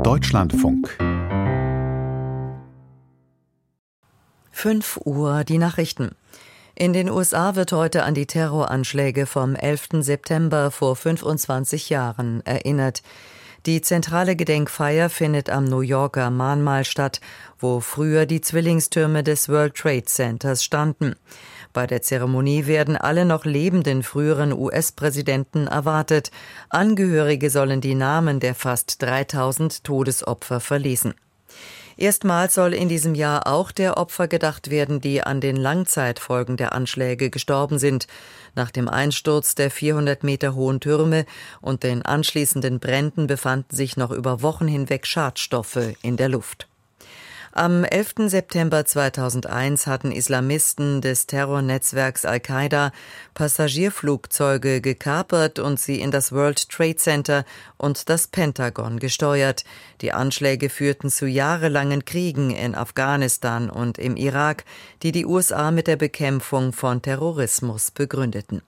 Deutschlandfunk. 5 Uhr, die Nachrichten. In den USA wird heute an die Terroranschläge vom 11. September vor 25 Jahren erinnert. Die zentrale Gedenkfeier findet am New Yorker Mahnmal statt, wo früher die Zwillingstürme des World Trade Centers standen. Bei der Zeremonie werden alle noch lebenden früheren US-Präsidenten erwartet. Angehörige sollen die Namen der fast 3000 Todesopfer verlesen. Erstmals soll in diesem Jahr auch der Opfer gedacht werden, die an den Langzeitfolgen der Anschläge gestorben sind. Nach dem Einsturz der 400 Meter hohen Türme und den anschließenden Bränden befanden sich noch über Wochen hinweg Schadstoffe in der Luft. Am 11. September 2001 hatten Islamisten des Terrornetzwerks Al-Qaida Passagierflugzeuge gekapert und sie in das World Trade Center und das Pentagon gesteuert. Die Anschläge führten zu jahrelangen Kriegen in Afghanistan und im Irak, die die USA mit der Bekämpfung von Terrorismus begründeten.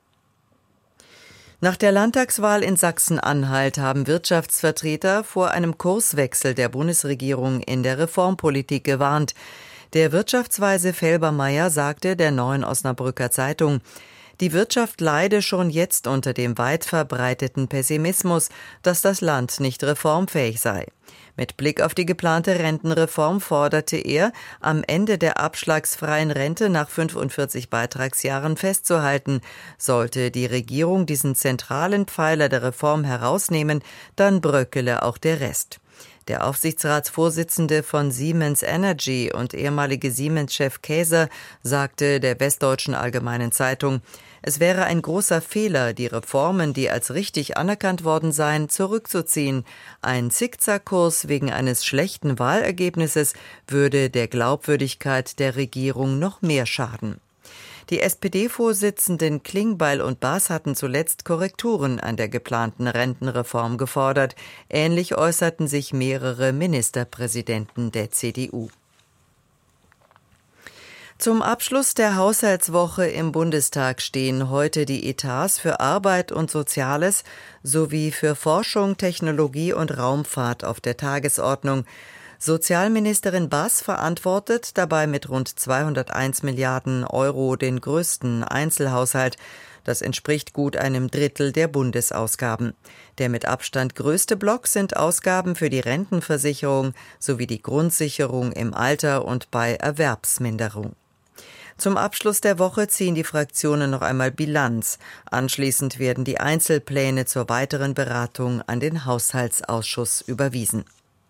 Nach der Landtagswahl in Sachsen-Anhalt haben Wirtschaftsvertreter vor einem Kurswechsel der Bundesregierung in der Reformpolitik gewarnt. Der Wirtschaftsweise Felbermayr sagte der Neuen Osnabrücker Zeitung, die Wirtschaft leide schon jetzt unter dem weit verbreiteten Pessimismus, dass das Land nicht reformfähig sei. Mit Blick auf die geplante Rentenreform forderte er, am Ende der abschlagsfreien Rente nach 45 Beitragsjahren festzuhalten. Sollte die Regierung diesen zentralen Pfeiler der Reform herausnehmen, dann bröckele auch der Rest. Der Aufsichtsratsvorsitzende von Siemens Energy und ehemalige Siemens-Chef Käser sagte der Westdeutschen Allgemeinen Zeitung, es wäre ein großer Fehler, die Reformen, die als richtig anerkannt worden seien, zurückzuziehen. Ein Zickzackkurs wegen eines schlechten Wahlergebnisses würde der Glaubwürdigkeit der Regierung noch mehr schaden. Die SPD-Vorsitzenden Klingbeil und Baas hatten zuletzt Korrekturen an der geplanten Rentenreform gefordert. Ähnlich äußerten sich mehrere Ministerpräsidenten der CDU. Zum Abschluss der Haushaltswoche im Bundestag stehen heute die Etats für Arbeit und Soziales sowie für Forschung, Technologie und Raumfahrt auf der Tagesordnung. Sozialministerin Baas verantwortet dabei mit rund 201 Milliarden Euro den größten Einzelhaushalt. Das entspricht gut einem Drittel der Bundesausgaben. Der mit Abstand größte Block sind Ausgaben für die Rentenversicherung sowie die Grundsicherung im Alter und bei Erwerbsminderung. Zum Abschluss der Woche ziehen die Fraktionen noch einmal Bilanz. Anschließend werden die Einzelpläne zur weiteren Beratung an den Haushaltsausschuss überwiesen.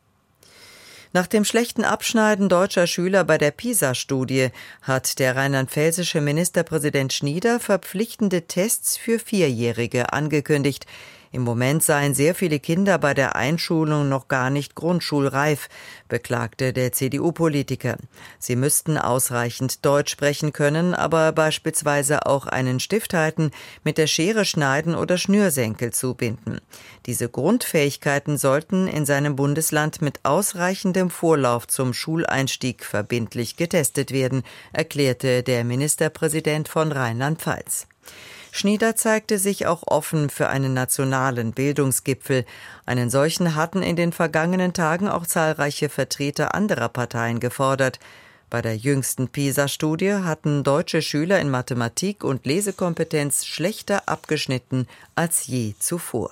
Nach dem schlechten Abschneiden deutscher Schüler bei der PISA-Studie hat der rheinland-pfälzische Ministerpräsident Schnieder verpflichtende Tests für Vierjährige angekündigt. Im Moment seien sehr viele Kinder bei der Einschulung noch gar nicht grundschulreif, beklagte der CDU-Politiker. Sie müssten ausreichend Deutsch sprechen können, aber beispielsweise auch einen Stift halten, mit der Schere schneiden oder Schnürsenkel zubinden. Diese Grundfähigkeiten sollten in seinem Bundesland mit ausreichendem Vorlauf zum Schuleinstieg verbindlich getestet werden, erklärte der Ministerpräsident von Rheinland-Pfalz. Schnieder zeigte sich auch offen für einen nationalen Bildungsgipfel. Einen solchen hatten in den vergangenen Tagen auch zahlreiche Vertreter anderer Parteien gefordert. Bei der jüngsten PISA-Studie hatten deutsche Schüler in Mathematik und Lesekompetenz schlechter abgeschnitten als je zuvor.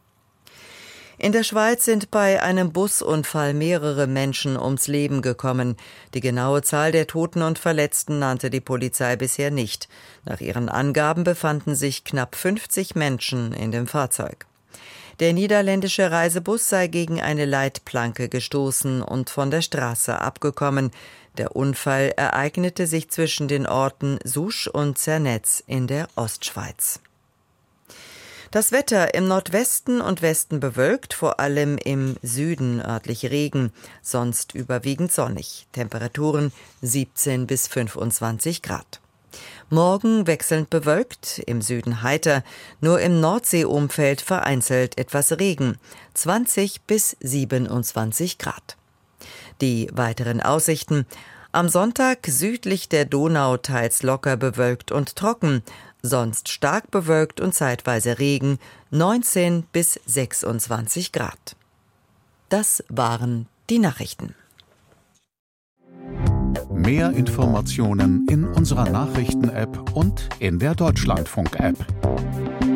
In der Schweiz sind bei einem Busunfall mehrere Menschen ums Leben gekommen. Die genaue Zahl der Toten und Verletzten nannte die Polizei bisher nicht. Nach ihren Angaben befanden sich knapp 50 Menschen in dem Fahrzeug. Der niederländische Reisebus sei gegen eine Leitplanke gestoßen und von der Straße abgekommen. Der Unfall ereignete sich zwischen den Orten Susch und Zernetz in der Ostschweiz. Das Wetter im Nordwesten und Westen bewölkt, vor allem im Süden örtlich Regen, sonst überwiegend sonnig. Temperaturen 17 bis 25 Grad. Morgen wechselnd bewölkt, im Süden heiter, nur im Nordseeumfeld vereinzelt etwas Regen, 20 bis 27 Grad. Die weiteren Aussichten: Am Sonntag südlich der Donau teils locker bewölkt und trocken, sonst stark bewölkt und zeitweise Regen, 19 bis 26 Grad. Das waren die Nachrichten. Mehr Informationen in unserer Nachrichten-App und in der Deutschlandfunk-App.